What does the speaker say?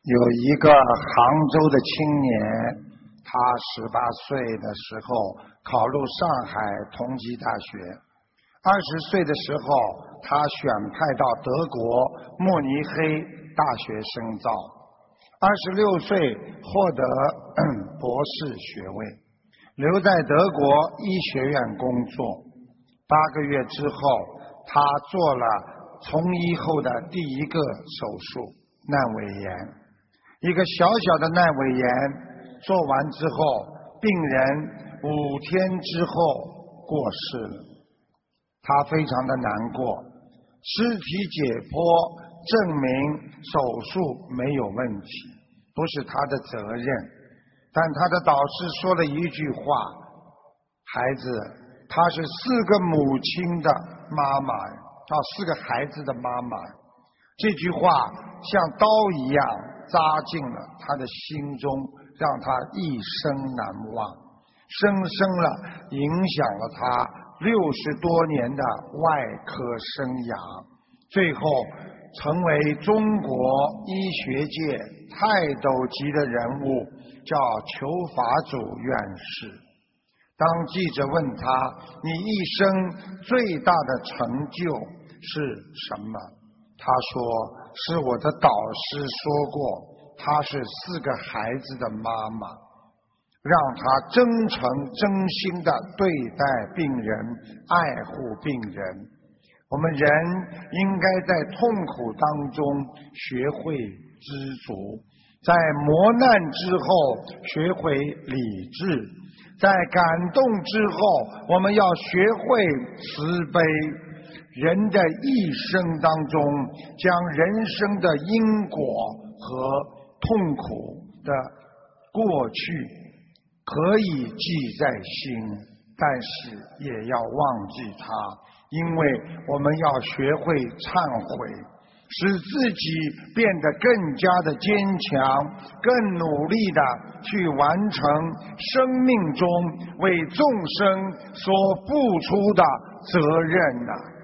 有一个杭州的青年，他18岁的时候考入上海同济大学，20岁的时候他选派到德国慕尼黑大学深造，26岁获得博士学位，留在德国医学院工作。8个月之后，他做了从医后的第一个手术——阑尾炎。一个小小的阑尾炎做完之后，病人5天之后过世了。他非常的难过，尸体解剖证明手术没有问题，不是他的责任。但他的导师说了一句话：孩子，她是4个母亲的妈妈，4个孩子的妈妈。这句话像刀一样扎进了他的心中，让他一生难忘，深深了影响了他60多年的外科生涯，最后成为中国医学界泰斗级的人物，叫裘法祖院士。当记者问他：你一生最大的成就是什么？他说：是我的导师说过，她是4个孩子的妈妈，让她真诚真心地对待病人，爱护病人。我们人应该在痛苦当中学会知足，在磨难之后学会理智，在感动之后我们要学会慈悲。人的一生当中，将人生的因果和痛苦的过去可以记在心，但是也要忘记它，因为我们要学会忏悔，使自己变得更加的坚强，更努力的去完成生命中为众生所付出的责任啊。